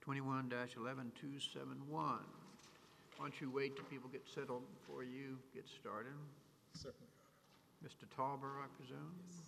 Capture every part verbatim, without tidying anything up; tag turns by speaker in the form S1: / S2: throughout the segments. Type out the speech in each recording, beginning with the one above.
S1: twenty-one dash eleven two seventy-one. Why don't you wait till people get settled before you get started?
S2: Certainly, Your Honor.
S1: Mister Tauber, I presume?
S2: Yes.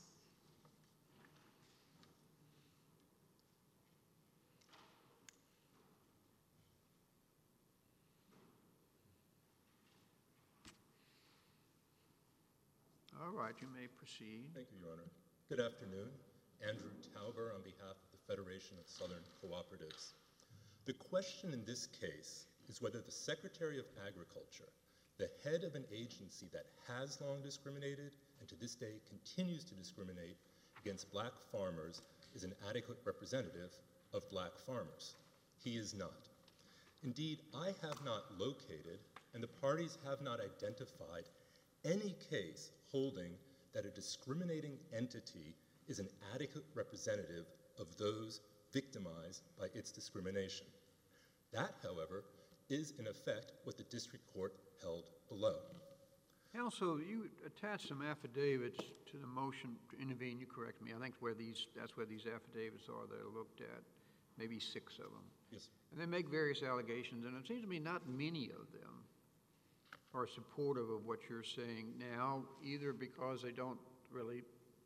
S1: All right, you may proceed.
S2: Thank you, Your Honor. Good afternoon. Andrew Tauber on behalf of the Federation of Southern Cooperatives. The question in this case is whether the Secretary of Agriculture, the head of an agency that has long discriminated and to this day continues to discriminate against black farmers, is an adequate representative of black farmers. He is not. Indeed, I have not located, and the parties have not identified, any case holding that a discriminating entity is an adequate representative of those victimized by its discrimination. That, however, is in effect what the district court held below.
S1: Counsel, you attached some affidavits to the motion to intervene. You correct me. I think where these, that's where these affidavits are that are looked at, maybe six of them.
S2: Yes.
S1: And they make various allegations, and it seems to me not many of them are supportive of what you're saying now, either because they don't really,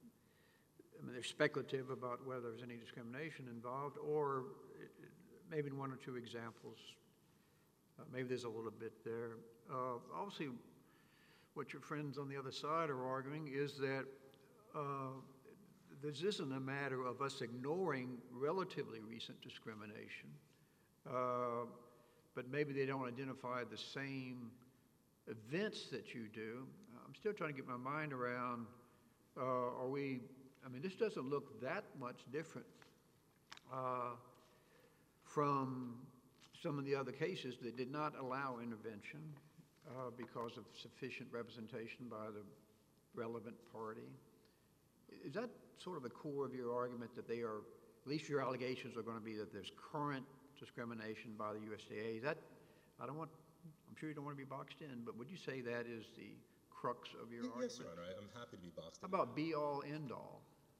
S1: I mean, they're speculative about whether there's any discrimination involved, or it, it, maybe in one or two examples, uh, maybe there's a little bit there. Uh, obviously, what your friends on the other side are arguing is that uh, this isn't a matter of us ignoring relatively recent discrimination, uh, but maybe they don't identify the same events that you do. I'm still trying to get my mind around, uh, are we, I mean, this doesn't look that much different uh, from some of the other cases that did not allow intervention uh, because of sufficient representation by the relevant party. Is that sort of the core of your argument, that they are, at least your allegations are going to be that there's current discrimination by the U S D A? Is that, I don't want, I'm sure you don't want to be boxed in, but would you say that is the crux of your
S2: Yes,
S1: argument?
S2: Yes, Your Honor, I, I'm happy to be boxed in.
S1: How about be all, end all?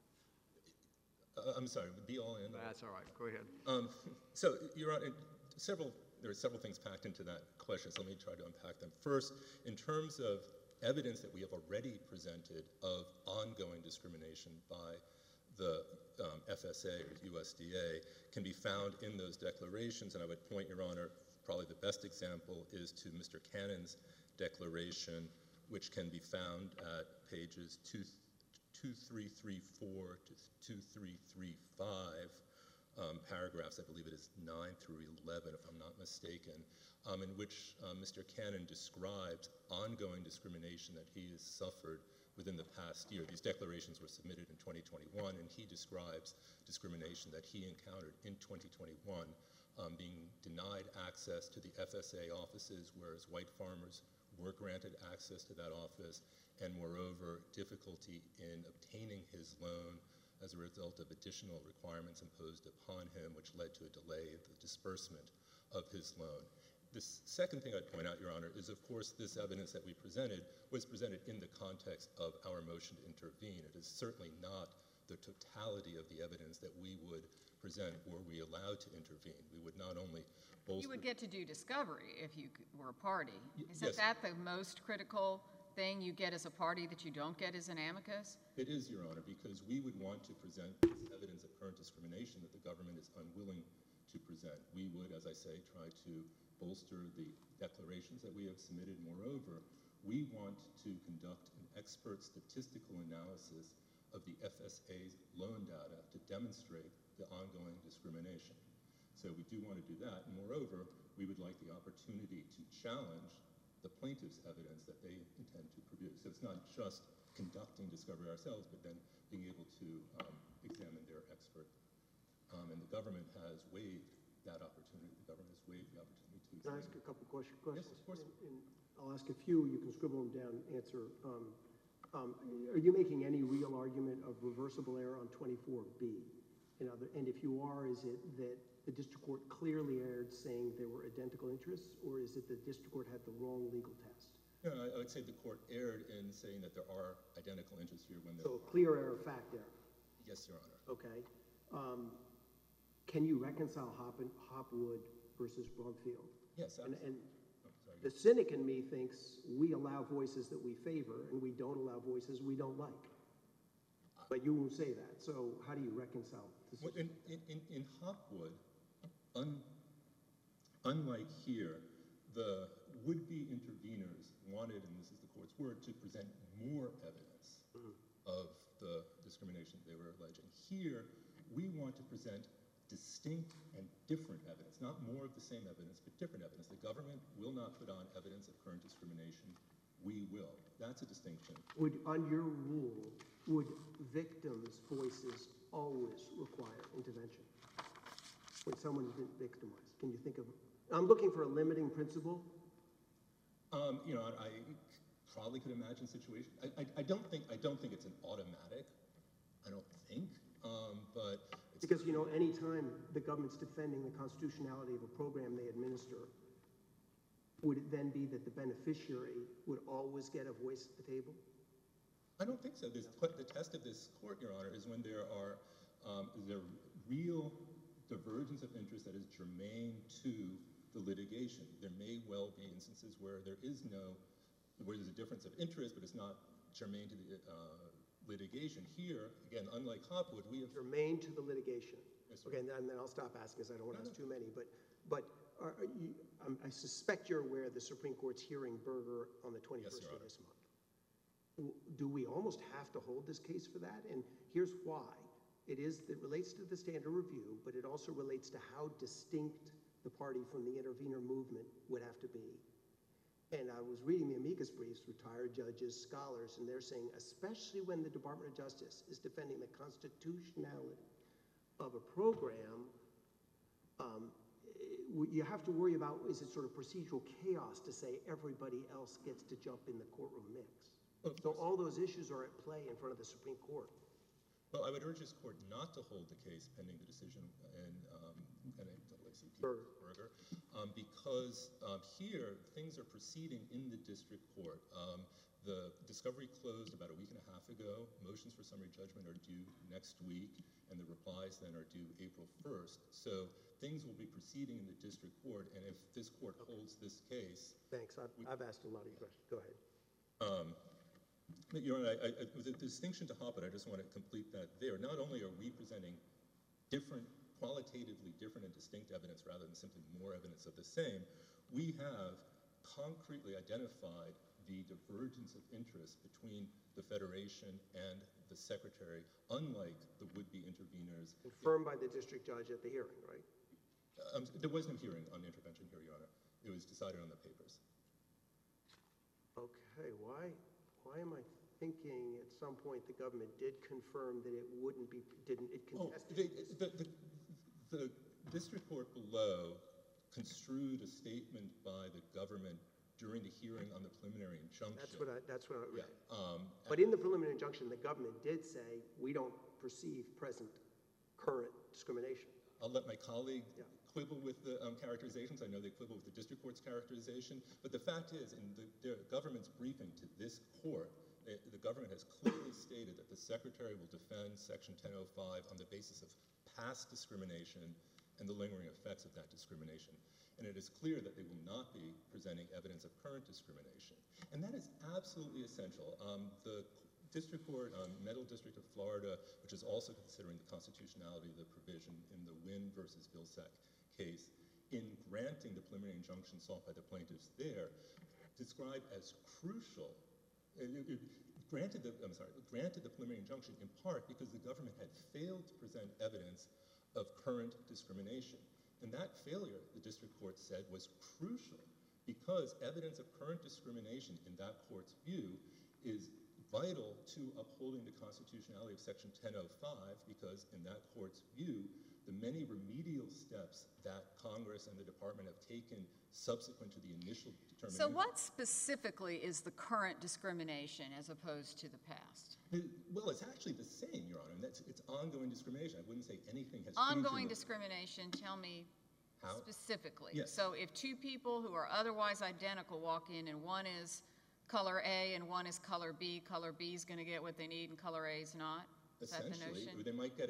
S2: Uh, I'm sorry, be all in?
S1: That's all right, go ahead.
S2: Um, so, Your Honor, several, there are several things packed into that question, so let me try to unpack them. First, in terms of evidence that we have already presented of ongoing discrimination by the um, F S A or U S D A can be found in those declarations, and I would point, Your Honor, probably the best example is to Mister Cannon's declaration, which can be found at pages two, two three three four to two three three five, um, paragraphs, I believe it is nine through eleven, if I'm not mistaken, um, in which uh, Mister Cannon describes ongoing discrimination that he has suffered within the past year. These declarations were submitted in twenty twenty-one, and he describes discrimination that he encountered in twenty twenty-one, um, being denied access to the F S A offices, whereas white farmers were granted access to that office, and moreover, difficulty in obtaining his loan as a result of additional requirements imposed upon him, which led to a delay of the disbursement of his loan. The second thing I'd point out, Your Honor, is of course this evidence that we presented was presented in the context of our motion to intervene. It is certainly not the totality of the evidence that we would present were we allowed to intervene. We would not only bolster—
S3: You would get to do discovery if you were a party.
S2: Y
S3: Isn't
S2: yes.
S3: that the most critical thing you get as a party that you don't get as an amicus?
S2: It is, Your Honor, because we would want to present this evidence of current discrimination that the government is unwilling to present. We would, as I say, try to bolster the declarations that we have submitted. Moreover, we want to conduct an expert statistical analysis of the F S A's loan data to demonstrate the ongoing discrimination. So we do want to do that. And moreover, we would like the opportunity to challenge the plaintiff's evidence that they intend to produce. So it's not just conducting discovery ourselves, but then being able to um, examine their expert. Um, and the government has waived that opportunity. The government has waived the opportunity to—
S4: Can I ask a couple questions? questions?
S2: Yes, of course.
S4: And, and I'll ask a few. You can scribble them down, answer. Um, um, are you making any real argument of reversible error on twenty-four B? In other, and if you are, is it that the district court clearly erred saying there were identical interests, or is it the district court had the wrong legal test?
S2: No, I, I would say the court erred in saying that there are identical interests here when there—
S4: So a clear error, fact error.
S2: Yes, Your Honor.
S4: Okay. Um, can you reconcile Hop and, Hopwood versus Brumfield?
S2: Yes,
S4: And,
S2: absolutely.
S4: and
S2: Oh, sorry.
S4: the cynic in me thinks we allow voices that we favor and we don't allow voices we don't like. But you won't say that, so how do you reconcile this?
S2: Well, in, in, in, in Hopwood, un, unlike here, the would-be interveners wanted, and this is the court's word, to present more evidence
S4: Mhm.
S2: of the discrimination they were alleging. Here, we want to present distinct and different evidence, not more of the same evidence, but different evidence. The government will not put on evidence of current discrimination. We will. That's a distinction.
S4: Would, on your rule, would victims' voices always require intervention? When someone's been victimized, can you think of, I'm looking for a limiting principle.
S2: Um, you know, I, I probably could imagine situations. I, I, I don't think I don't think it's an automatic. I don't think, um, but it's,
S4: Because, you know, anytime the government's defending the constitutionality of a program they administer, would it then be that the beneficiary would always get a voice at the table?
S2: I don't think so. This, the test of this court, Your Honor, is when there are um, is there real divergence of interest that is germane to the litigation. There may well be instances where there is no, where there's a difference of interest, but it's not germane to the uh, litigation. Here, again, unlike Hopwood, we have
S4: Germane to the litigation.
S2: Yes, sir.
S4: Okay, and then, and then I'll stop asking because I don't want to
S2: No,
S4: ask too many, but, but are, are you, um, I suspect you're aware the Supreme Court's hearing Berger on the twenty-first
S2: Your
S4: of
S2: Honor.
S4: this month. W- Do we almost have to hold this case for that? And here's why. It is, it relates to the standard review, but it also relates to how distinct the party from the intervener movement would have to be. And I was reading the amicus briefs, retired judges, scholars, and they're saying, especially when the Department of Justice is defending the constitutionality of a program, um, eh, you have to worry about, is it sort of procedural chaos to say everybody else gets to jump in the courtroom mix?
S2: Of
S4: So
S2: course.
S4: all those issues are at play in front of the Supreme Court.
S2: Well, I would urge this court not to hold the case pending the decision in um, N double A C P
S4: Berger.
S2: Berger, um, because um, here things are proceeding in the district court. Um, the discovery closed about a week and a half ago. Motions for summary judgment are due next week, and the replies then are due April first. So things will be proceeding in the district court, and if this court holds this case,
S4: Thanks, I've, I've asked a lot of you questions. Go ahead.
S2: um, but, Your Honor, I, I, with the distinction to Hoppet, I just want to complete that there. Not only are we presenting different, qualitatively different and distinct evidence rather than simply more evidence of the same, we have concretely identified the divergence of interest between the Federation and the Secretary, unlike the would-be interveners.
S4: Confirmed by the district judge at the hearing, right?
S2: Um, there was no hearing on intervention here, Your Honor. It was decided on the papers.
S4: Okay, why, why am I thinking at some point the government did confirm that it wouldn't be, didn't, it
S2: Oh,
S4: contested?
S2: they, the, the, the district court below construed a statement by the government during the hearing on the preliminary injunction.
S4: That's what I, that's what I,
S2: Yeah, um,
S4: but in the preliminary injunction, the government did say, we don't perceive present, current discrimination.
S2: I'll let my colleague
S4: Yeah.
S2: quibble with the um, characterizations. I know they quibble with the district court's characterization, but the fact is, in the, the government's briefing to this court, the, the government has clearly stated that the Secretary will defend Section ten oh five on the basis of past discrimination and the lingering effects of that discrimination. And it is clear that they will not be presenting evidence of current discrimination. And that is absolutely essential. Um, the District Court, um, Middle District of Florida, which is also considering the constitutionality of the provision in the Wynn versus Vilsack case, in granting the preliminary injunction sought by the plaintiffs there, described as crucial, uh, it, it, granted the, I'm sorry, granted the preliminary injunction in part because the government had failed to present evidence of current discrimination. And that failure, the district court said, was crucial because evidence of current discrimination in that court's view is vital to upholding the constitutionality of Section ten oh five because in that court's view, the many remedial steps that Congress and the department have taken subsequent to the initial determination.
S3: So what specifically is the current discrimination as opposed to the past?
S2: Well, it's actually the same, Your Honor, and that's, it's ongoing discrimination. I wouldn't say anything has changed. in
S3: Ongoing
S2: the-
S3: discrimination, tell me
S2: How?
S3: specifically.
S2: Yes.
S3: So if two people who are otherwise identical walk in and one is color A and one is color B, color B is going to get what they need and color A is not? Is that the
S2: Essentially,
S3: notion?
S2: they might get it,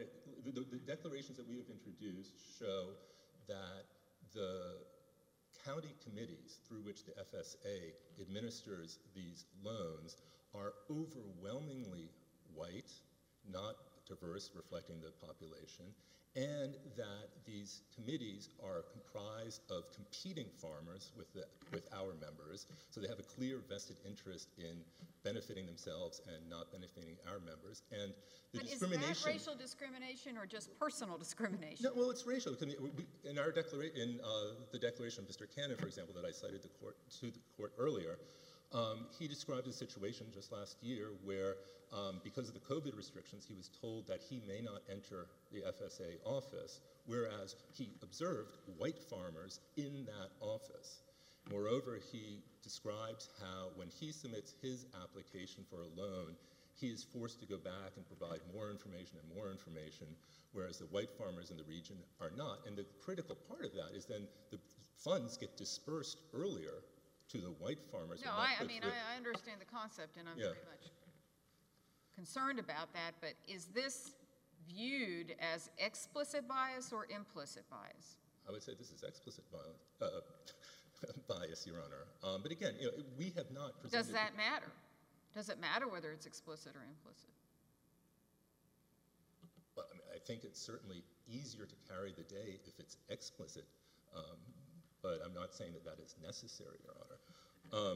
S2: the, the, the declarations that we have introduced show that the county committees through which the F S A administers these loans are overwhelmingly white, not diverse, reflecting the population, and that these committees are comprised of competing farmers with, the, with our members, so they have a clear vested interest in benefiting themselves and not benefiting our members. And the
S3: But is
S2: discrimination—
S3: that racial discrimination or just personal discrimination?
S2: No, well, it's racial. I mean, we, in our declaration, in uh, the declaration of Mister Cannon, for example, that I cited the court, to the court earlier, um, he described a situation just last year where, um, because of the COVID restrictions, he was told that he may not enter the F S A office, whereas he observed white farmers in that office. Moreover, he describes how when he submits his application for a loan, he is forced to go back and provide more information and more information, whereas the white farmers in the region are not. And the critical part of that is then the funds get dispersed earlier to the white farmers.
S3: No,
S2: and not
S3: I, I
S2: put
S3: mean,
S2: through-
S3: I, I understand the concept, and I'm
S2: Yeah.
S3: very much concerned about that, but is this viewed as explicit bias or implicit bias?
S2: I would say this is explicit violence, uh, bias, Your Honor. Um, but again, you know, we have not presented—
S3: Does that matter? Does it matter whether it's explicit or implicit?
S2: Well, I mean, I think it's certainly easier to carry the day if it's explicit, um, but I'm not saying that that is necessary, Your Honor. Um,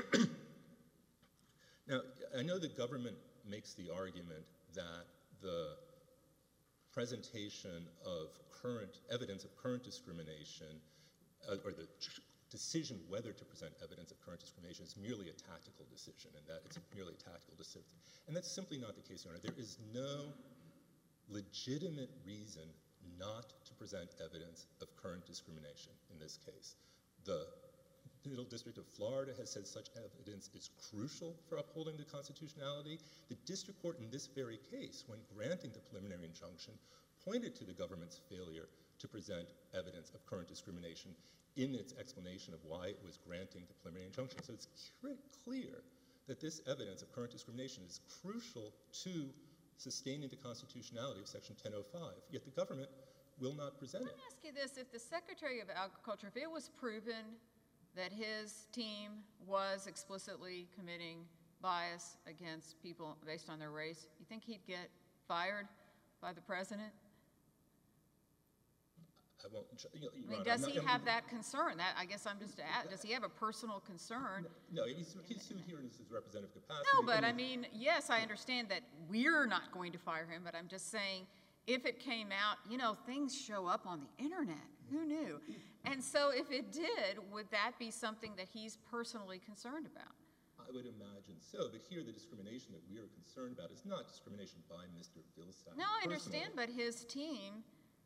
S2: now, I know the government makes the argument that the presentation of current evidence of current discrimination, uh, or the decision whether to present evidence of current discrimination is merely a tactical decision, and that it's merely a tactical decision. And that's simply not the case, Your Honor. There is no legitimate reason not to present evidence of current discrimination in this case. The Middle District of Florida has said such evidence is crucial for upholding the constitutionality. The district court in this very case, when granting the preliminary injunction, pointed to the government's failure to present evidence of current discrimination in its explanation of why it was granting the preliminary injunction. So it's clear that this evidence of current discrimination is crucial to sustaining the constitutionality of Section ten oh five, yet the government will not present
S3: Let
S2: it.
S3: me ask you this, if the Secretary of Agriculture, if it was proven that his team was explicitly committing bias against people based on their race, you think he'd get fired by the president?
S2: I won't, you know,
S3: I
S2: Your
S3: mean,
S2: Honor,
S3: does
S2: I'm
S3: he
S2: not-
S3: have that concern? That, I guess I'm just, at- does he have a personal concern?
S2: No, he's, he's sued here in his representative capacity.
S3: No, but
S2: and
S3: I mean, yes, I understand that we're not going to fire him, but I'm just saying, if it came out, you know, things show up on the internet. Who knew? And so if it did, would that be something that he's personally concerned about?
S2: I would imagine so, but here the discrimination that we are concerned about is not discrimination by Mister Vilsack.
S3: No, I understand, but his team,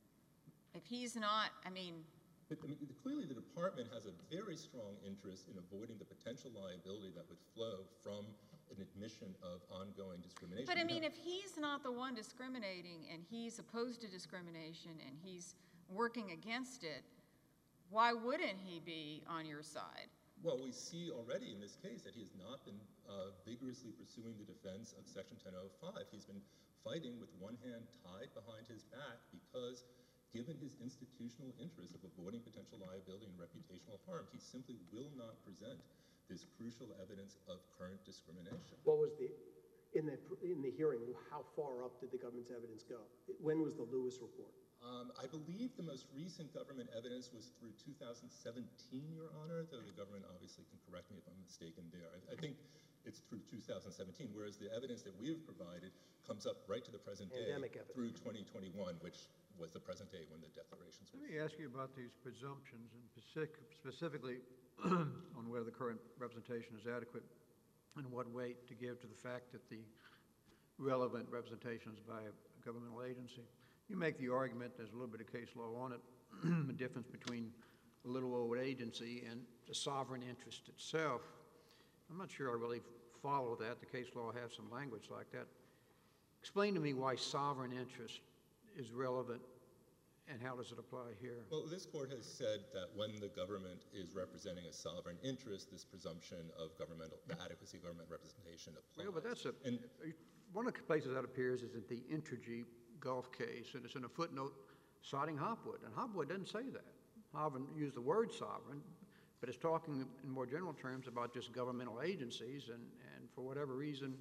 S3: if he's not, I mean,
S2: But I mean, clearly the department has a very strong interest in avoiding the potential liability that would flow from an admission of ongoing discrimination.
S3: but I
S2: We
S3: mean,
S2: have-
S3: if he's not the one discriminating and he's opposed to discrimination and he's working against it, why wouldn't he be on your side?
S2: Well, we see already in this case that he has not been uh, vigorously pursuing the defense of Section ten oh five. He's been fighting with one hand tied behind his back because, given his institutional interest of avoiding potential liability and reputational harm, he simply will not present this crucial evidence of current discrimination.
S4: What was the, in the, in the hearing, how far up did the government's evidence go? When was the Lewis report?
S2: Um, I believe the most recent government evidence was through two thousand seventeen, Your Honor, though the government obviously can correct me if I'm mistaken there. I, I think it's through two thousand seventeen, whereas the evidence that we have provided comes up right to the present day
S4: Pandemic evidence.
S2: through twenty twenty-one, which was the present day when the declarations were.
S1: Let me ask you about these presumptions, and specific- specifically on whether the current representation is adequate, and what weight to give to the fact that the relevant representation is by a governmental agency. You make the argument, there's a little bit of case law on it, the difference between a little old agency and the sovereign interest itself. I'm not sure I really follow that. The case law has some language like that. Explain to me why sovereign interest is relevant and how does it apply here?
S2: Well, this court has said that when the government is representing a sovereign interest, this presumption of governmental, the adequacy of government representation applies.
S1: Yeah, but that's a,
S2: And
S1: one of the places that appears is in the Entergy Gulf case, and it's in a footnote citing Hopwood, and Hopwood doesn't say that. Hopwood used the word sovereign, but it's talking in more general terms about just governmental agencies, and, and for whatever reason,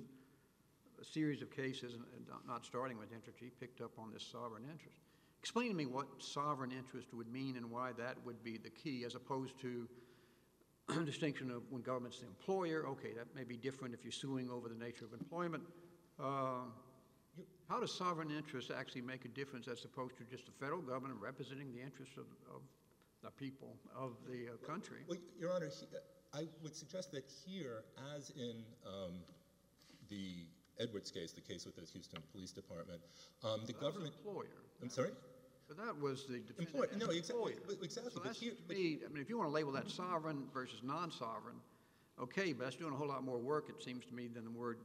S1: a series of cases, and not starting with Entergy, picked up on this sovereign interest. Explain to me what sovereign interest would mean and why that would be the key, as opposed to distinction of when government's the employer. Okay, that may be different if you're suing over the nature of employment. Uh, how does sovereign interest actually make a difference as opposed to just the federal government representing the interests of, of the people of the uh, country?
S2: Well, Your Honor, he, I would suggest that here, as in um, the Edwards case, the case with the Houston Police Department, um, the
S1: That
S2: government.
S1: was employer.
S2: I'm sorry?
S1: But that was the defendant
S2: Employer.
S1: as
S2: No,
S1: an
S2: exactly.
S1: employer.
S2: Exactly.
S1: So
S2: but
S1: that's
S2: here,
S1: to
S2: but
S1: me, I mean, if you want to label that sovereign versus non-sovereign, okay, but that's doing a whole lot more work, it seems to me, than the word.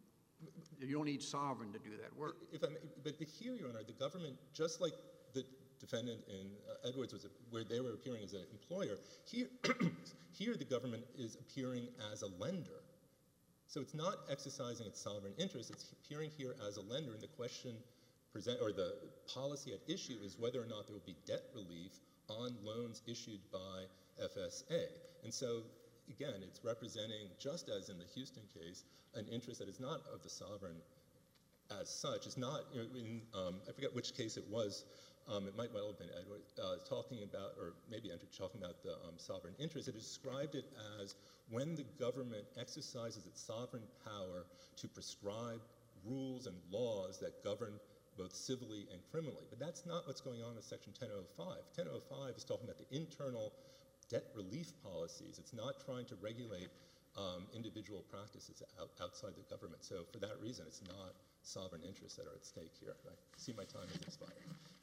S1: You don't need sovereign to do that work.
S2: If I may, but here, Your Honor, the government, just like the defendant in uh, Edwards was, a, where they were appearing as an employer, here, here the government is appearing as a lender. So it's not exercising its sovereign interest, it's appearing here as a lender, and the question present, or the policy at issue is whether or not there will be debt relief on loans issued by F S A. And so, again, it's representing, just as in the Houston case, an interest that is not of the sovereign as such. It's not, you know, in, um, I forget which case it was, um, it might well have been Edward, uh, talking about, or maybe Andrew talking about the um, sovereign interest. It described it as when the government exercises its sovereign power to prescribe rules and laws that govern both civilly and criminally. But that's not what's going on in Section ten oh five. ten oh five is talking about the internal debt relief policies. It's not trying to regulate um, individual practices out, outside the government. So for that reason, it's not sovereign interests that are at stake here. I see my time has expired.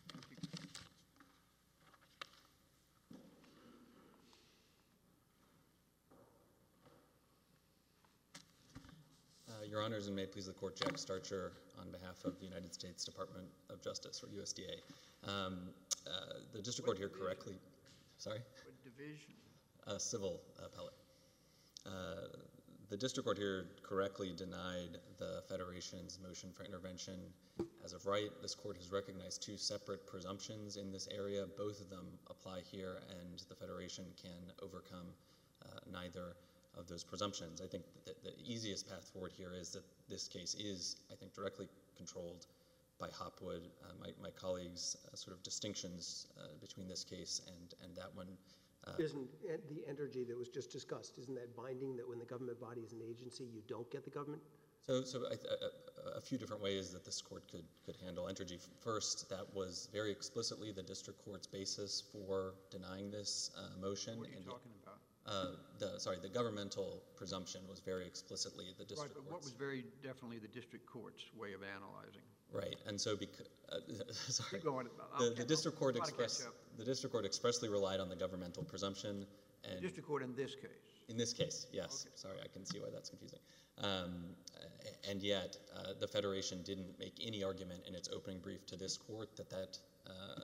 S5: Uh, Your Honors, and may it please the Court, Jack Starcher on behalf of the United States Department of Justice, or U S D A. Um, uh, the District Court here correctly, sorry?
S1: What division?
S5: Uh, civil appellate. Uh, the District Court here correctly denied the Federation's motion for intervention as of right. This Court has recognized two separate presumptions in this area. Both of them apply here, and the Federation can overcome uh, neither of those presumptions. I think that the easiest path forward here is that this case is, I think, directly controlled by Hopwood. Uh, my, my colleagues' uh, sort of distinctions uh, between this case and, and that one. Uh,
S4: Isn't en- the energy that was just discussed, isn't that binding that when the government body is an agency, you don't get the government?
S5: So, so I, a, a few different ways that this court could, could handle Entergy. First, that was very explicitly the district court's basis for denying this uh, motion.
S1: What are you
S5: and
S1: talking about?
S5: Uh, the, sorry, the governmental presumption was very explicitly the
S1: Right,
S5: district
S1: but what
S5: court's.
S1: was very definitely the district court's way of analyzing.
S5: Right, and so because, uh, sorry,
S1: Keep going. I'll
S5: the,
S1: catch-
S5: the district court
S1: I'll try to catch
S5: express,
S1: up.
S5: the district court expressly relied on the governmental presumption, and
S1: District court in this case.
S5: in this case, yes.
S1: Okay.
S5: Sorry, I can see why that's confusing. Um, a- and yet, uh, the Federation didn't make any argument in its opening brief to this court that that uh,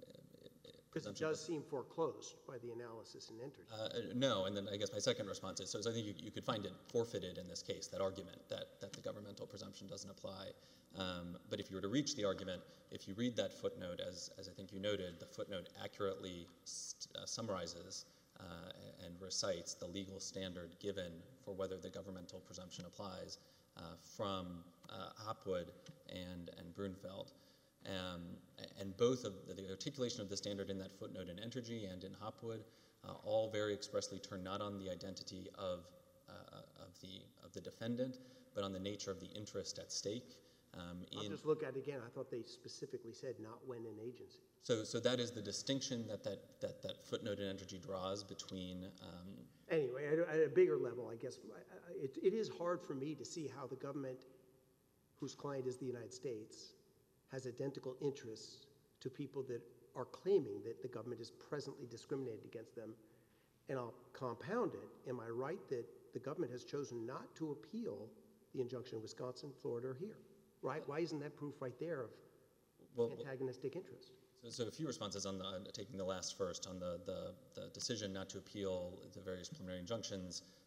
S4: Because it
S5: presumption
S4: does seem foreclosed by the analysis in Entergy.
S5: Uh, no, and then I guess my second response is, so I think you, you could find it forfeited in this case, that argument that, that the governmental presumption doesn't apply. Um, but if you were to reach the argument, if you read that footnote, as, as I think you noted, the footnote accurately st- uh, summarizes uh, and recites the legal standard given for whether the governmental presumption applies uh, from uh, Hopwood and, and Brunfeld. Um, and both of the, the articulation of the standard in that footnote in Entergy and in Hopwood uh, all very expressly turn not on the identity of, uh, of, the, of the defendant, but on the nature of the interest at stake. Um,
S4: I'll
S5: in,
S4: just look at it again. I thought they specifically said not when an agency.
S5: so, so that is the distinction that that, that, that footnote in Entergy draws between. Um,
S4: Anyway, at a, at a bigger level, I guess, I- I- it, it is hard for me to see how the government, whose client is the United States, has identical interests to people that are claiming that the government is presently discriminated against them. And I'll compound it. Am I right that the government has chosen not to appeal the injunction in Wisconsin, Florida, or here? Right? Why isn't that proof right there of
S5: well,
S4: antagonistic interest?
S5: So, so a few responses on, the, on taking the last first on the, the, the decision not to appeal the various preliminary injunctions.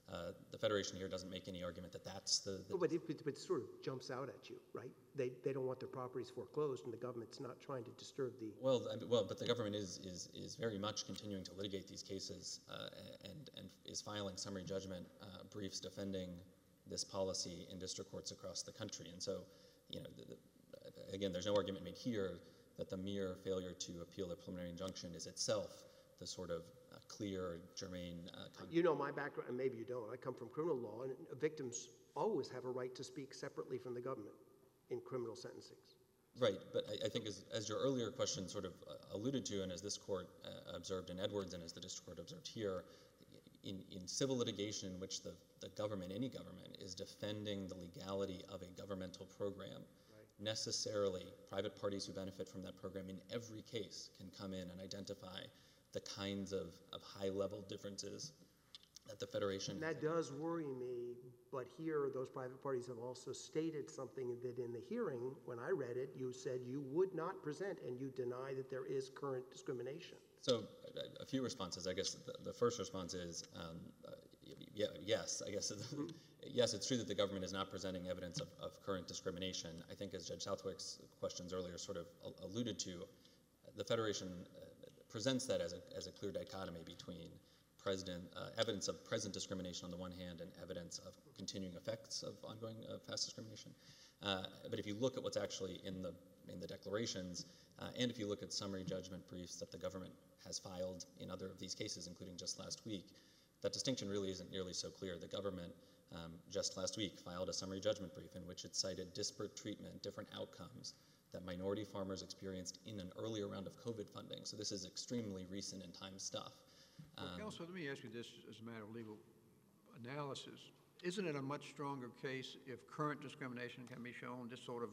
S5: Uh, the Federation here doesn't make any argument that that's the... the
S4: Oh, but, it, but but it sort of jumps out at you, right? They, they don't want their properties foreclosed, and the government's not trying to disturb the...
S5: Well, I mean, well, but the government is, is, is very much continuing to litigate these cases uh, and, and is filing summary judgment uh, briefs defending this policy in district courts across the country. And so, you know, the, the, again, there's no argument made here that the mere failure to appeal a preliminary injunction is itself the sort of uh, clear, germane... Uh, con-
S4: You know my background, and maybe you don't. I come from criminal law, and victims always have a right to speak separately from the government in criminal sentencings.
S5: Right, but I, I think as, as your earlier question sort of uh, alluded to, and as this court uh, observed in Edwards and as the district court observed here, in, in civil litigation in which the, the government, any government, is defending the legality of a governmental program, right. necessarily private parties who benefit from that program in every case can come in and identify the kinds of, of high-level differences that the Federation...
S4: And that does worry me, but here those private parties have also stated something that in the hearing, when I read it, you said you would not present and you deny that there is current discrimination.
S5: So a, a few responses. I guess the, the first response is um, uh, yeah, yes, I guess mm-hmm. yes, it's true that the government is not presenting evidence of, of current discrimination. I think as Judge Southwick's questions earlier sort of alluded to, the Federation uh, presents that as a, as a clear dichotomy between president, uh, evidence of present discrimination on the one hand and evidence of continuing effects of ongoing uh, past discrimination. Uh, but if you look at what's actually in the, in the declarations, uh, and if you look at summary judgment briefs that the government has filed in other of these cases, including just last week, that distinction really isn't nearly so clear. The government um, just last week filed a summary judgment brief in which it cited disparate treatment, different outcomes that minority farmers experienced in an earlier round of COVID funding. So this is extremely recent in time stuff.
S1: Um, well, Counsel, let me ask you this as a matter of legal analysis. Isn't it a much stronger case if current discrimination can be shown, this sort of,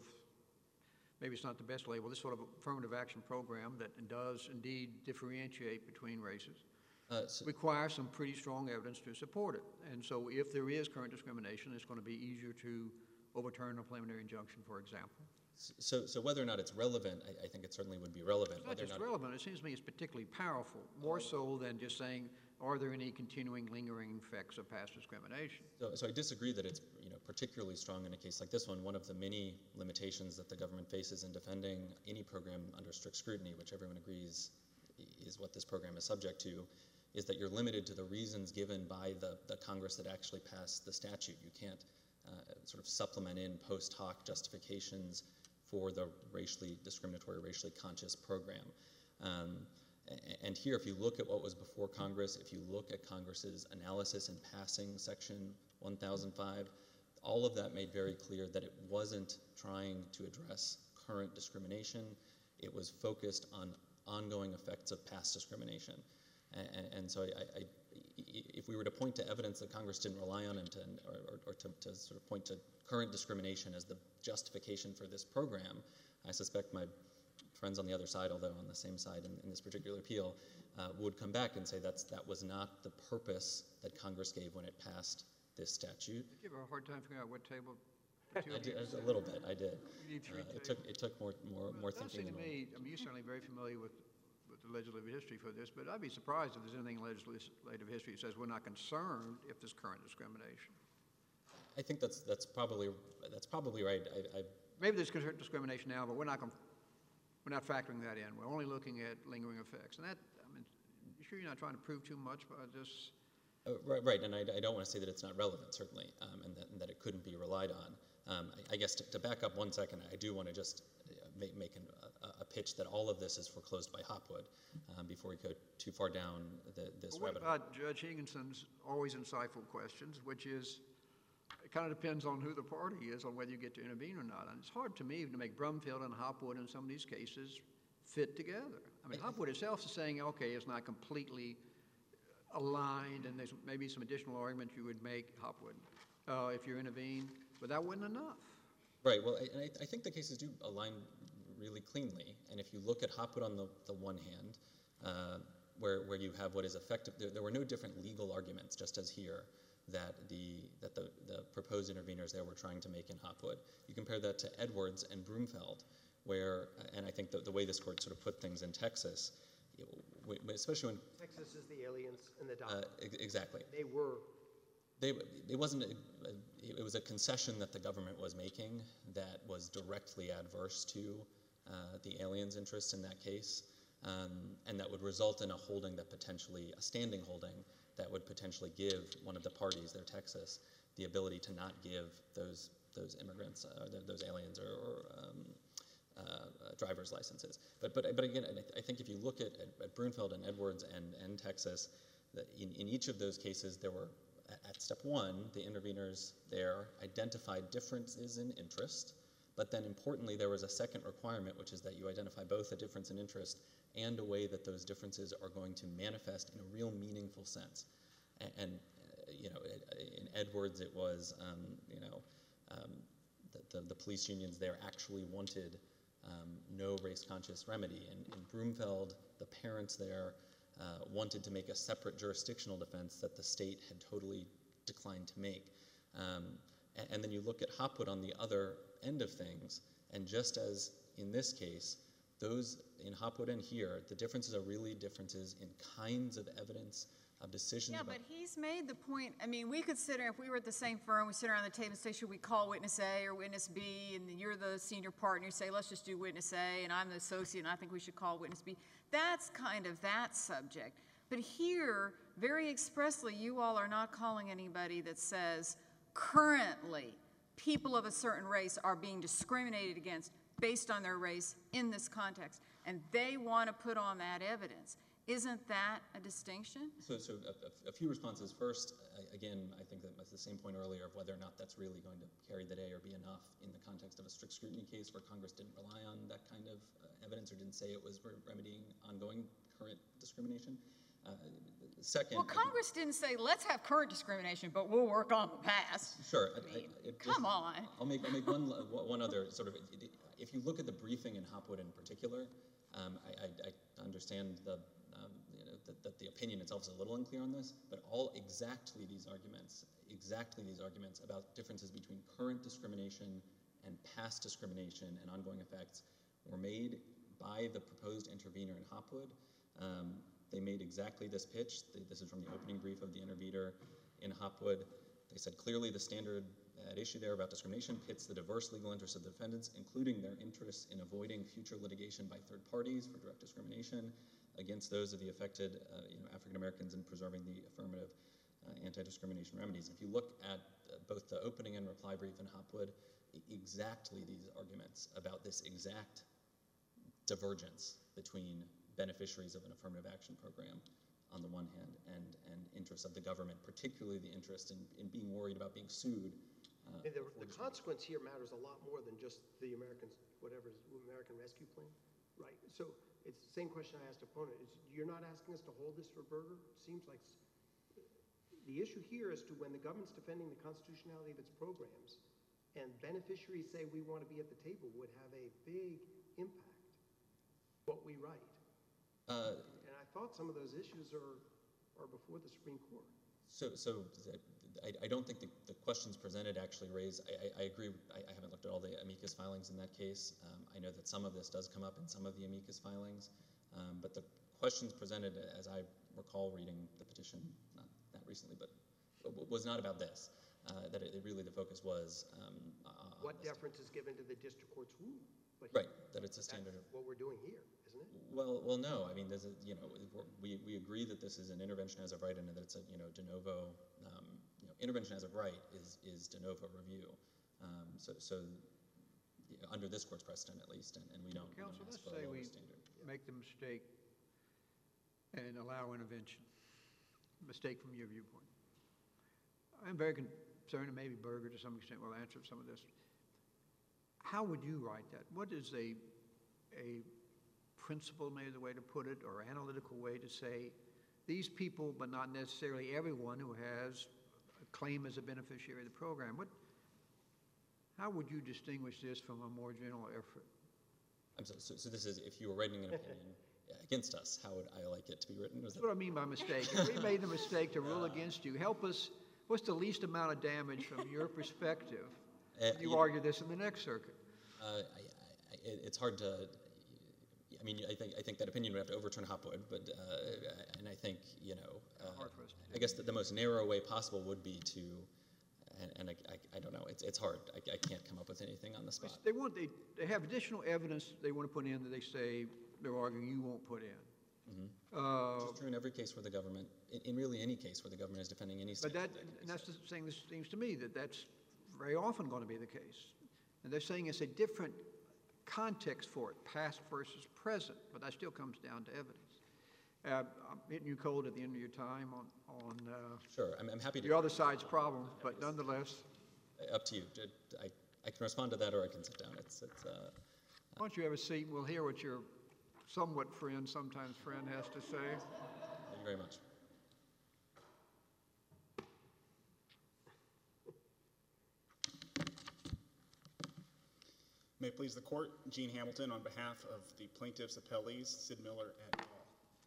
S1: maybe it's not the best label, this sort of affirmative action program that does indeed differentiate between races, uh, so requires some pretty strong evidence to support it. And so if there is current discrimination, it's going to be easier to overturn a preliminary injunction, for example.
S5: So, so whether or not it's relevant, I, I think it certainly would be relevant.
S1: It's not just relevant, it seems to me it's particularly powerful, more so than just saying, are there any continuing lingering effects of past discrimination?
S5: So, so I disagree that it's you know, particularly strong in a case like this one. One of the many limitations that the government faces in defending any program under strict scrutiny, which everyone agrees is what this program is subject to, is that you're limited to the reasons given by the, the Congress that actually passed the statute. You can't uh, sort of supplement in post hoc justifications for the racially discriminatory, racially conscious program. Um, and here, if you look at what was before Congress, if you look at Congress's analysis in passing Section one thousand five, all of that made very clear that it wasn't trying to address current discrimination. It was focused on ongoing effects of past discrimination. And, and so I, I, if we were to point to evidence that Congress didn't rely on and to, or, or to, to sort of point to current discrimination as the justification for this program, I suspect my friends on the other side, although on the same side in, in this particular appeal, uh, would come back and say that's, that was not the purpose that Congress gave when it passed this statute.
S1: Did you have a hard time figuring out what table?
S5: I did, a little bit, I did.
S1: You need three
S5: uh, it took it took more more
S1: well,
S5: more
S1: it
S5: thinking.
S1: It does seem to me, I mean, you're certainly very familiar with with the legislative history for this, but I'd be surprised if there's anything in legislative history that says we're not concerned if there's current discrimination.
S5: I think that's that's probably that's probably right. I, I,
S1: Maybe there's current discrimination now, but we're not we're not factoring that in. We're only looking at lingering effects, and that I mean, you sure you're not trying to prove too much by this?
S5: Uh, right, right, and I, I don't want to say that it's not relevant, certainly, um, and, that, and that it couldn't be relied on. Um, I, I guess to, to back up one second, I do want to just make, make an, a, a pitch that all of this is foreclosed by Hopwood um, before we go too far down the, this
S1: well, what
S5: rabbit hole.
S1: about Judge Higginson's always insightful questions, which is, it kind of depends on who the party is, on whether you get to intervene or not. And it's hard to me to make Brumfield and Hopwood in some of these cases fit together. I mean, Hopwood itself is saying, okay, it's not completely aligned, and there's maybe some additional arguments you would make, Hopwood, uh, if you intervene, but that wasn't enough.
S5: Right, well, I, and I, I think the cases do align really cleanly, and if you look at Hopwood on the, the one hand, uh, where, where you have what is effective, there, there were no different legal arguments, just as here, that the that the, the proposed interveners there were trying to make in Hopwood. You compare that to Edwards and Brumfield, where, and I think the, the way this court sort of put things in Texas, especially when...
S4: Texas is the aliens and the
S5: uh,
S4: dominant.
S5: exactly.
S4: They were
S5: They, it wasn't, a, a, it was a concession that the government was making that was directly adverse to uh, the aliens' interests in that case, um, and that would result in a holding that potentially, a standing holding, that would potentially give one of the parties, there Texas, the ability to not give those those immigrants, uh, those aliens, or, or um, uh, uh, driver's licenses. But but but again, I think if you look at, at, at Brunfeld and Edwards and and Texas, that in, in each of those cases there were, at step one, the interveners there identified differences in interest, but then importantly there was a second requirement, which is that you identify both a difference in interest and a way that those differences are going to manifest in a real meaningful sense. And, and uh, you know, in Edwards it was, um, you know, um, the, the, the police unions there actually wanted um, no race-conscious remedy. In, in Brunfeld, the parents there Uh, wanted to make a separate jurisdictional defense that the state had totally declined to make. Um, and, and then you look at Hopwood on the other end of things, and just as in this case, those in Hopwood and here, the differences are really differences in kinds of evidence, of decisions
S3: Yeah,
S5: about...
S3: but he's made the point, I mean, we could sit there, if we were at the same firm, we sit around the table and say, should we call witness A or witness B, and you're the senior partner, you say, let's just do witness A, and I'm the associate, and I think we should call witness B. That's kind of that subject. But here, very expressly, you all are not calling anybody that says, currently, people of a certain race are being discriminated against based on their race in this context, and they want to put on that evidence. Isn't that a distinction?
S5: So, so a, a few responses. First, I, again, I think that was the same point earlier of whether or not that's really going to carry the day or be enough in the context of a strict scrutiny case where Congress didn't rely on that kind of uh, evidence or didn't say it was re remedying ongoing current discrimination. Uh, second,
S3: Well, Congress didn't say, let's have current discrimination, but we'll work on the past.
S5: Sure.
S3: I mean,
S5: I, I, it
S3: come
S5: just,
S3: on.
S5: I'll make, I'll make one, one other sort of, if you look at the briefing in Hopwood in particular, um, I, I, I understand the, um, you know, that, that the opinion itself is a little unclear on this, but all exactly these arguments, exactly these arguments about differences between current discrimination and past discrimination and ongoing effects were made by the proposed intervener in Hopwood. Um, They made exactly this pitch. This is from the opening brief of the intervener in Hopwood. They said clearly the standard at issue there about discrimination pits the diverse legal interests of the defendants, including their interests in avoiding future litigation by third parties for direct discrimination against those of the affected uh, you know, African Americans and preserving the affirmative uh, anti-discrimination remedies. If you look at uh, both the opening and reply brief in Hopwood, exactly these arguments about this exact divergence between beneficiaries of an affirmative action program on the one hand and, and interests of the government, particularly the interest in, in being worried about being sued. Uh,
S4: And the, the consequence here matters a lot more than just the American, whatever, American Rescue Plan, right? So it's the same question I asked opponent. Is you're not asking us to hold this for Berger? Seems like the issue here is to when the government's defending the constitutionality of its programs and beneficiaries say we want to be at the table would have a big impact what we write.
S5: Uh,
S4: and I thought some of those issues are, are before the Supreme Court.
S5: So, so I, I don't think the, the questions presented actually raise, I, I, I agree, I, I haven't looked at all the amicus filings in that case. Um, I know that some of this does come up in some of the amicus filings, um, but the questions presented, as I recall reading the petition, not that recently, but was not about this. Uh, that it, it really the focus was um, uh,
S4: what deference is given to the district court's rule? But
S5: right, that it's a standard.
S4: That's what we're doing here, isn't it?
S5: Well, well, no. I mean, there's a, you know, we we agree that this is an intervention as of right, and that it's a you know de novo, um, you know, intervention as of right is is de novo review. Um, so so you know, under this court's precedent at least, and, and we don't.
S1: Counsel,
S5: we don't
S1: let's
S5: ask for a
S1: say
S5: lower
S1: we
S5: standard.
S1: make the mistake and allow intervention. Mistake from your viewpoint. I'm very concerned, and maybe Berger to some extent will answer some of this. How would you write that? What is a, a principle, maybe the way to put it, or analytical way to say, these people, but not necessarily everyone who has a claim as a beneficiary of the program, what, how would you distinguish this from a more general effort?
S5: I'm sorry, so, so this is, if you were writing an opinion against us, how would I like it to be written? Was
S1: That's
S5: that...
S1: what I mean by mistake. If we made the mistake to rule against you, help us, what's the least amount of damage from your perspective?
S5: Uh,
S1: you
S5: you
S1: argue this in the next circuit.
S5: Uh, I, I, it, it's hard to. I I mean, I think I think that opinion would have to overturn Hopwood, but uh, and I think you know, uh,
S1: Hard for us to do.
S5: I guess the, the most narrow way possible would be to, and, and I, I, I don't know, it's it's hard. I, I can't come up with anything on the spot.
S1: They want, they, they have additional evidence they want to put in that they say, they're arguing you won't put in. Uh,
S5: Which is true in every case where the government, in, in really any case where the government is defending any
S1: But
S5: state.
S1: that, and that's the thing that seems to me, that that's very often going to be the case. And they're saying it's a different context for it, past versus present, but that still comes down to evidence. Uh, I'm hitting you cold at the end of your time on, on uh,
S5: Sure, I'm, I'm happy to.
S1: the other side's problem, but nonetheless,
S5: Up to you. I, I can respond to that, or I can sit down. It's it's. Uh,
S1: why don't you have a seat and we'll hear what your somewhat friend, sometimes friend, has to say.
S5: thank you very much.
S6: May it please the court, Gene Hamilton on behalf of the plaintiffs' appellees, Sid Miller et al.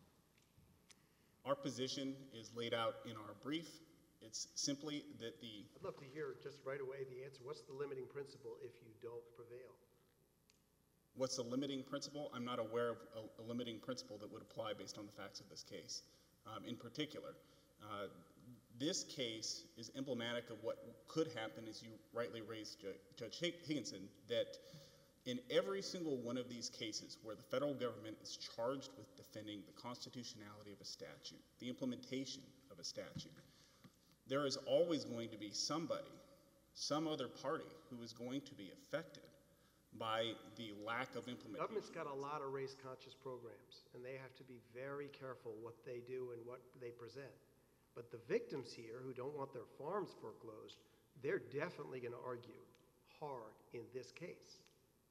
S6: Our position is laid out in our brief. It's simply that the,
S7: I'd love to hear just right away the answer. What's the limiting principle if you don't prevail?
S6: what's the limiting principle? I'm not aware of a, a limiting principle that would apply based on the facts of this case. Um, in particular, uh, this case is emblematic of what could happen, as you rightly raised, Ju- Judge Higginson, that in every single one of these cases where the federal government is charged with defending the constitutionality of a statute, the implementation of a statute, there is always going to be somebody, some other party, who is going to be affected by the lack of implementation.
S7: Government's got a lot of race-conscious programs, and they have to be very careful what they do and what they present. But the victims here who don't want their farms foreclosed, they're definitely going to argue hard in this case.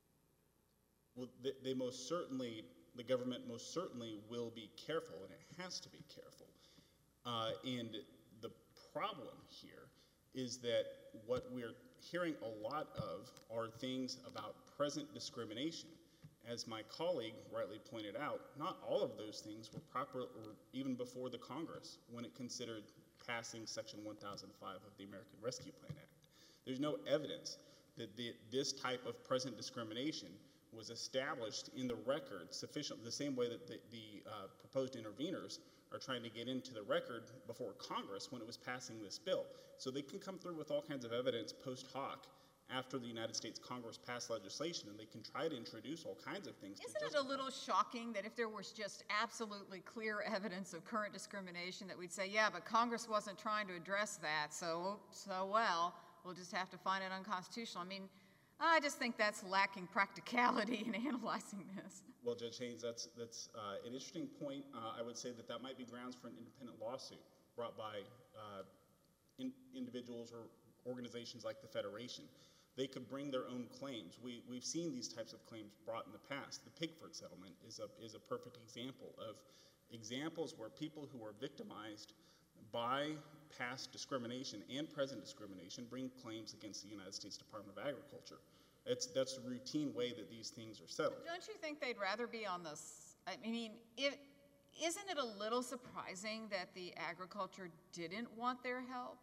S6: Well, they, they most certainly, the government most certainly will be careful, and it has to be careful. Uh, and the problem here is that what we're hearing a lot of are things about present discrimination. As my colleague rightly pointed out, not all of those things were proper, or even before the Congress, when it considered passing Section one thousand five of the American Rescue Plan Act. There's no evidence that the, this type of present discrimination was established in the record sufficient, the same way that the, the uh, proposed interveners are trying to get into the record before Congress when it was passing this bill. So they can come through with all kinds of evidence post hoc after the United States Congress passed legislation, and they can try to introduce all kinds of things.
S3: Isn't it a little shocking that if there was just absolutely clear evidence of current discrimination that we'd say, yeah, but Congress wasn't trying to address that, so, so well, we'll just have to find it unconstitutional. I mean, I just think that's lacking practicality in analyzing this.
S6: Well, Judge Haynes, that's, that's uh, an interesting point. Uh, I would say that that might be grounds for an independent lawsuit brought by uh, in, individuals or organizations like the Federation. They could bring their own claims. We, we've seen these types of claims brought in the past. The Pigford settlement is a, is a perfect example of examples where people who are victimized by past discrimination and present discrimination bring claims against the United States Department of Agriculture. It's, that's the routine way that these things are settled.
S3: Don't you think they'd rather be on this? I mean, it, isn't it a little surprising that the agriculture didn't want their help?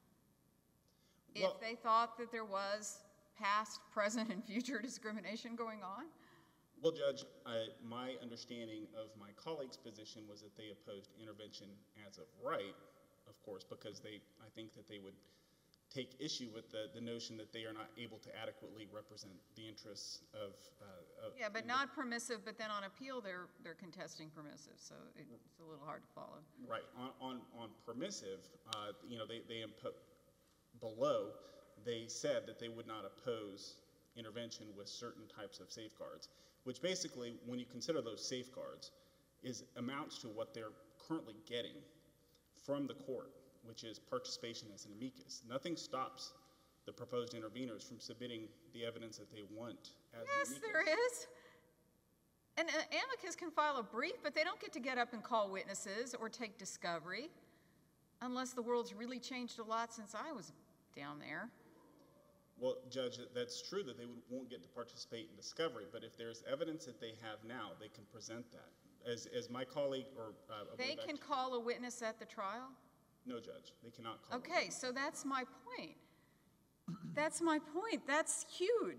S6: Well,
S3: If they thought that there was past, present, and future discrimination going on?
S6: Well, Judge, I, my understanding of my colleague's position was that they opposed intervention as of right, of course, because they, I think that they would take issue with the, the notion that they are not able to adequately represent the interests of... Uh, of
S3: Yeah, but not permissive, but then on appeal, they're, they're contesting permissive, so it's a little hard to follow.
S6: Right. On, on, on permissive, uh, you know, they, they impo- below, they said that they would not oppose intervention with certain types of safeguards, which basically, when you consider those safeguards, is amounts to what they're currently getting from the court, which is participation as an amicus. Nothing stops the proposed interveners from submitting the evidence that they want as
S3: Yes,
S6: an amicus.
S3: there is. An uh, amicus can file a brief, but they don't get to get up and call witnesses or take discovery, unless the world's really changed a lot since I was down there.
S6: Well, Judge, that's true that they would, won't get to participate in discovery, but if there's evidence that they have now, they can present that. As, as my colleague, or... Uh,
S3: They can call a witness at the trial?
S6: No, Judge, they cannot call.
S3: Okay, so that's my point. That's my point. That's huge.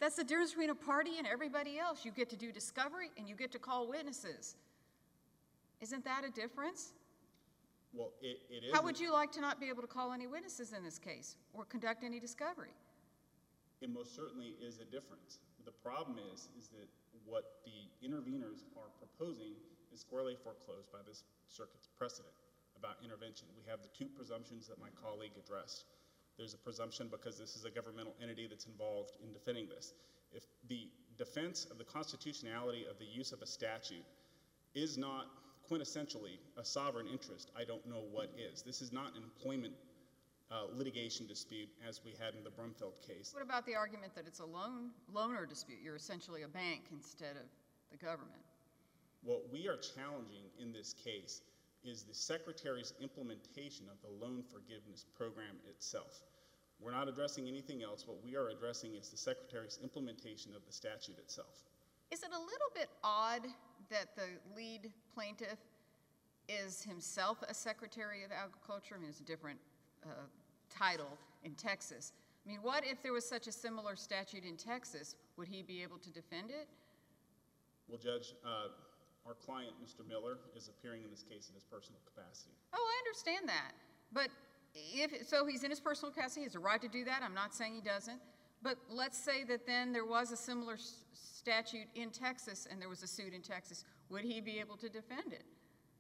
S3: That's the difference between a party and everybody else. You get to do discovery and you get to call witnesses. Isn't that a difference?
S6: Well, it, it is.
S3: How would you like to not be able to call any witnesses in this case or conduct any discovery?
S6: It most certainly is a difference. The problem is, is that what the interveners are proposing is squarely foreclosed by this circuit's precedent about intervention. We have the two presumptions that my colleague addressed. There's a presumption because this is a governmental entity that's involved in defending this. If the defense of the constitutionality of the use of a statute is not quintessentially a sovereign interest, I don't know what is. This is not an employment uh, litigation dispute as we had in the Brumfeld case.
S3: What about the argument that it's a loan loaner dispute? You're essentially a bank instead of the government.
S6: What we are challenging in this case is the Secretary's implementation of the loan forgiveness program itself. We're not addressing anything else. What we are addressing is the Secretary's implementation of the statute itself.
S3: Is it a little bit odd that the lead plaintiff is himself a Secretary of Agriculture? I mean, it's a different uh, title in Texas. I mean, what if there was such a similar statute in Texas? Would he be able to defend it?
S6: Well, Judge, uh, our client, Mister Miller, is appearing in this case in his personal capacity.
S3: Oh, I understand that. But if, so he's in his personal capacity, he has a right to do that. I'm not saying he doesn't. But let's say that then there was a similar s statute in Texas and there was a suit in Texas. Would he be able to defend it?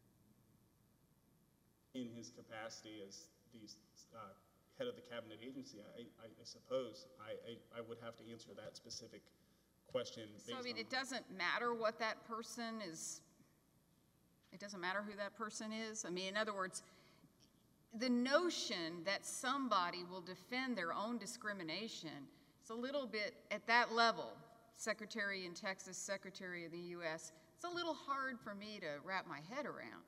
S6: In his capacity as the uh, head of the cabinet agency, I, I, I suppose I, I, I would have to answer that specific question.
S3: So, I mean,
S6: on
S3: it doesn't matter what that person is, it doesn't matter who that person is? I mean, in other words, the notion that somebody will defend their own discrimination is a little bit, at that level, Secretary in Texas, Secretary of the U S, it's a little hard for me to wrap my head around.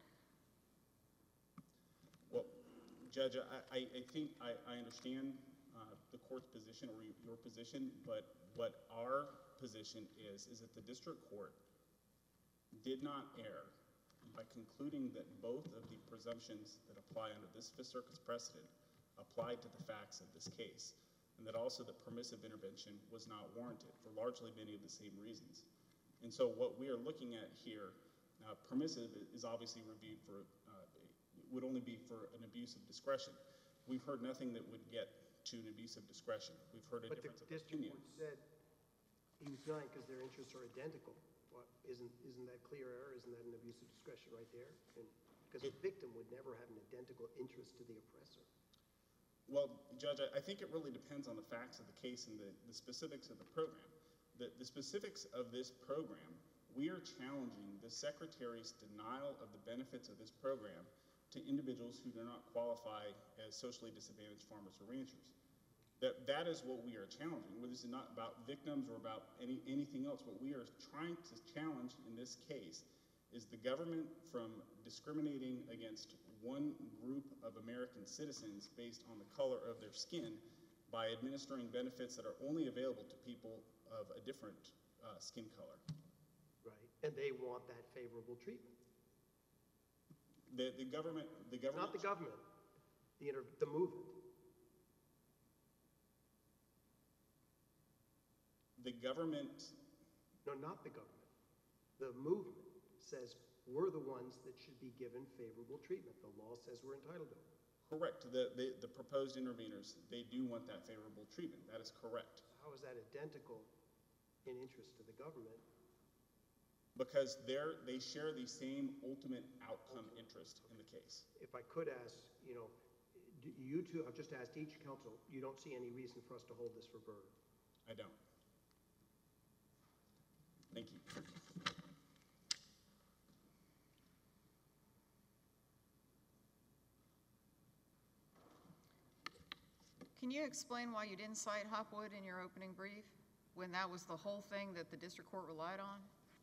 S6: Well, Judge, I, I, I think I, I understand uh, the court's position or your position, but what our position is, is that the district court did not err by concluding that both of the presumptions that apply under this Fifth Circuit's precedent applied to the facts of this case, and that also the permissive intervention was not warranted for largely many of the same reasons. And so what we are looking at here, uh, permissive is obviously reviewed for, uh, would only be for an abuse of discretion. We've heard nothing that would get to an abuse of discretion. We've heard a
S7: But the
S6: difference of
S7: district
S6: opinion.
S7: court said he was denying because their interests are identical. What, isn't, isn't that clear error? Isn't that an abuse of discretion right there? Because a victim would never have an identical interest to the oppressor.
S6: Well, Judge, I, I think it really depends on the facts of the case and the, the specifics of the program. The, the specifics of this program, we are challenging the Secretary's denial of the benefits of this program to individuals who do not qualify as socially disadvantaged farmers or ranchers. That, that is what we are challenging. This is not about victims or about any, anything else. What we are trying to challenge in this case is the government from discriminating against one group of American citizens based on the color of their skin by administering benefits that are only available to people of a different uh, skin color.
S7: Right. And they want that favorable treatment.
S6: The, the government, the government.
S7: Not the government, the, inter the movement.
S6: The government.
S7: No, not the government. The movement says we're the ones that should be given favorable treatment. The law says we're entitled to it.
S6: Correct. The, the, the proposed interveners, they do want that favorable treatment. That is correct.
S7: So how is that identical in interest to the government?
S6: Because they're, they share the same ultimate outcome interest in the case.
S7: If I could ask, you know, do you two, I've just asked each counsel, you don't see any reason for us to hold this for Berger?
S6: I don't. Thank you.
S3: Can you explain why you didn't cite Hopwood in your opening brief when that was the whole thing that the district court relied on?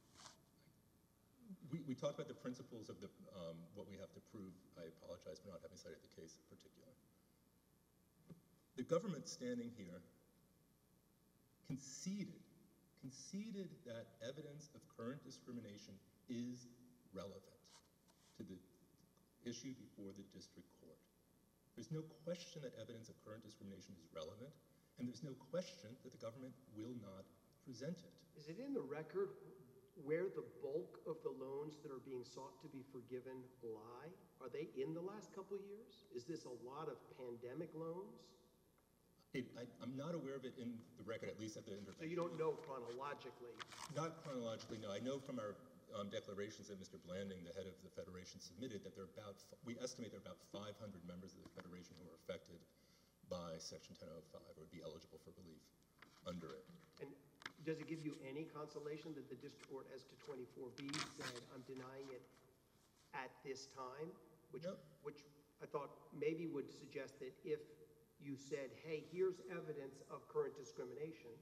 S2: We, we talked about the principles of the, um, what we have to prove. I apologize for not having cited the case in particular. The government standing here conceded, conceded that evidence of current discrimination is relevant to the issue before the district court. There's no question that evidence of current discrimination is relevant, and there's no question that the government will not presented.
S7: Is it in the record where the bulk of the loans that are being sought to be forgiven lie? Are they in the last couple of years? Is this a lot of pandemic loans?
S2: It, I, I'm not aware of it in the record, at least at the
S7: So
S2: intervention.
S7: you don't know chronologically?
S2: Not chronologically, no. I know from our um, declarations that Mister Blanding, the head of the Federation, submitted that there are about, we estimate there are about five hundred members of the Federation who are affected by Section ten oh five or would be eligible for relief under it.
S7: And does it give you any consolation that the district court as to twenty-four B said, I'm denying it at this time? Which,
S2: No.
S7: which I thought maybe would suggest that if you said, hey, here's evidence of current discrimination,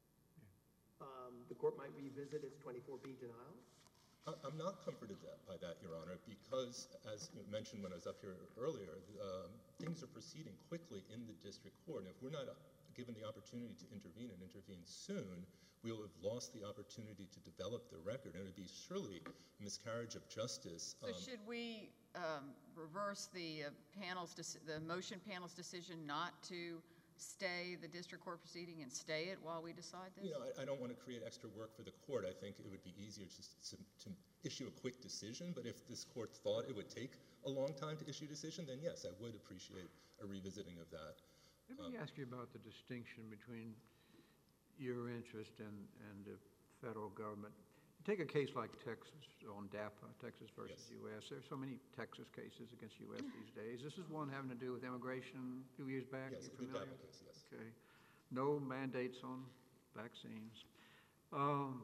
S7: um, the court might revisit its twenty-four B denial?
S2: I- I'm not comforted that, by that, Your Honor, because, as you mentioned when I was up here earlier, um, things are proceeding quickly in the district court. And if we're not uh, given the opportunity to intervene and intervene soon, we will have lost the opportunity to develop the record. And it would be surely a miscarriage of justice.
S3: So
S2: um,
S3: should we um, reverse the uh, panel's, deci- the motion panel's decision not to stay the district court proceeding and stay it while we decide this?
S2: You know, I, I don't want to create extra work for the court. I think it would be easier just to, to issue a quick decision. But if this court thought it would take a long time to issue a decision, then yes, I would appreciate a revisiting of that.
S1: Let me ask you about the distinction between your interest and, and the federal government. Take a case like Texas on DAPA, Texas versus
S2: Yes.
S1: U S. There are so many Texas cases against U S these days. This is one having to do with immigration a few years back.
S2: Yes,
S1: You
S2: the
S1: familiar?
S2: DAPA case, yes.
S1: Okay. No mandates on vaccines. Um,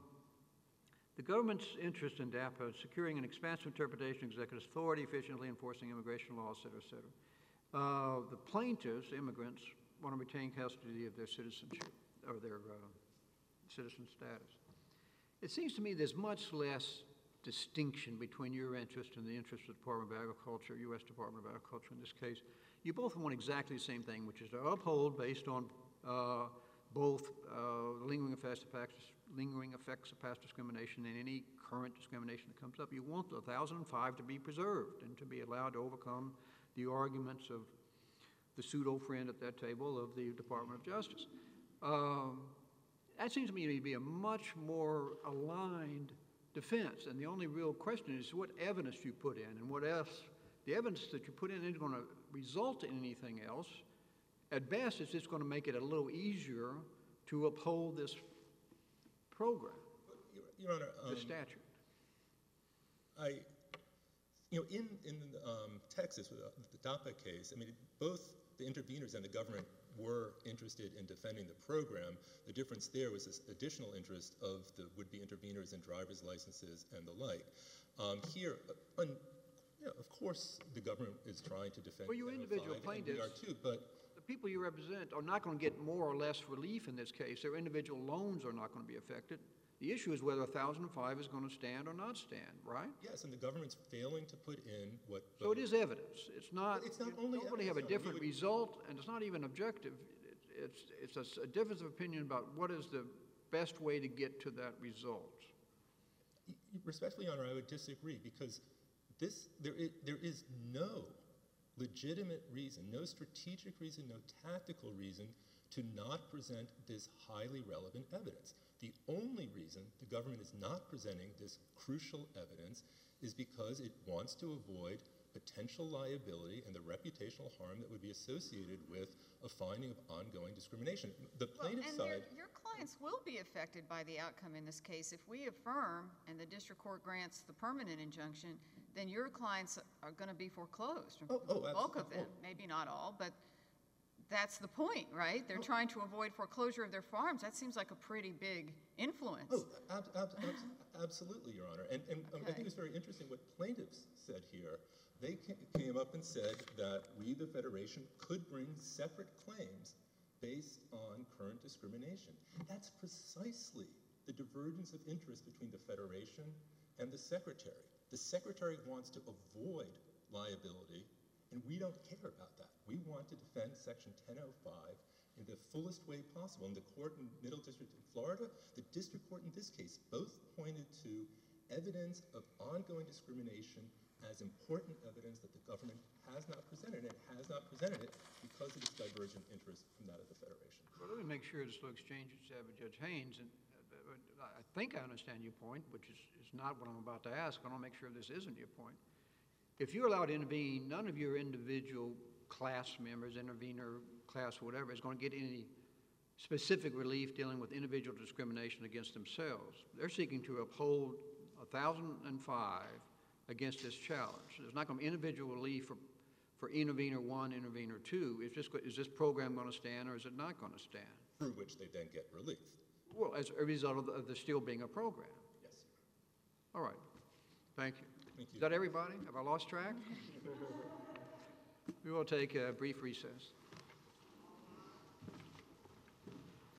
S1: the government's interest in DAPA is securing an expansive interpretation of executive authority, efficiently enforcing immigration laws, et cetera, et cetera. Uh, the plaintiffs, immigrants, want to retain custody of their citizenship or their uh, citizen status. It seems to me there's much less distinction between your interest and the interest of the Department of Agriculture, U S Department of Agriculture in this case. You both want exactly the same thing, which is to uphold based on uh, both uh, lingering effects of past, lingering effects of past discrimination and any current discrimination that comes up. You want the one thousand five to be preserved and to be allowed to overcome the arguments of the pseudo-friend at that table of the Department of Justice. Um, that seems to me to be a much more aligned defense, and the only real question is what evidence you put in and what else. The evidence that you put in isn't going to result in anything else. At best, it's just going to make it a little easier to uphold this program,
S2: Your, Your Honor, um,
S1: this statute.
S2: I, you know, in, in um, Texas with the, the DAPA case, I mean, both the interveners and the government were interested in defending the program. The difference there was this additional interest of the would-be interveners in driver's licenses and the like. Um, here, uh, un, you know, of course, the government is trying to defend.
S1: Well, you individual
S2: ten oh five, and we are
S1: plaintiffs-
S2: too, but
S1: The people you represent are not going to get more or less relief in this case. Their individual loans are not going to be affected. The issue is whether one thousand five is going to stand or not stand, right?
S2: yes, and the government's failing to put in what.
S1: So it is evidence. It's not,
S2: But it's not
S1: you
S2: only
S1: don't really have a
S2: evidence, though.
S1: different
S2: We would-
S1: result, and it's not even objective. It- It's, it's a s- a difference of opinion about what is the best way to get to that result.
S2: Y- y- Respectfully, Your Honor, I would disagree because this there is, there is no legitimate reason, no strategic reason, no tactical reason to not present this highly relevant evidence. The only reason the government is not presenting this crucial evidence is because it wants to avoid potential liability and the reputational harm that would be associated with a finding of ongoing discrimination. The
S3: Well,
S2: plaintiff
S3: and
S2: side.
S3: your, your clients will be affected by the outcome in this case. If we affirm and the district court grants the permanent injunction, then your clients are going to be foreclosed.
S2: Oh, oh,
S3: The bulk of
S2: absolutely.
S3: them, maybe not all, but that's the point, right? They're trying to avoid foreclosure of their farms. That seems like a pretty big influence.
S2: Oh, ab- ab- ab- absolutely, Your Honor. And, and um, I
S3: Okay.
S2: think it's very interesting what plaintiffs said here. They ca- came up and said that we, the Federation, could bring separate claims based on current discrimination. That's precisely the divergence of interest between the Federation and the Secretary. The Secretary wants to avoid liability, and we don't care about that. We want to defend Section ten oh five in the fullest way possible. And the court in Middle District in Florida, the district court in this case, both pointed to evidence of ongoing discrimination as important evidence that the government has not presented, and has not presented it because of its divergent interest from that of the Federation.
S1: Well, let me make sure this little exchange you had with Judge Haynes, and I think I understand your point, which is, is not what I'm about to ask. I want to make sure this isn't your point. If you're allowed to intervene, none of your individual class members, intervener, class, whatever, is going to get any specific relief dealing with individual discrimination against themselves. They're seeking to uphold one thousand five against this challenge. There's not going to be individual relief for, for intervener one, intervener two. Is this, is this program going to stand or is it not going to stand?
S2: Through which they then get relief.
S1: Well, as a result of, the, of there still being a program.
S2: Yes.
S1: All right. Thank you.
S2: Thank you.
S1: Is that everybody? Have I lost track? We will take a brief recess.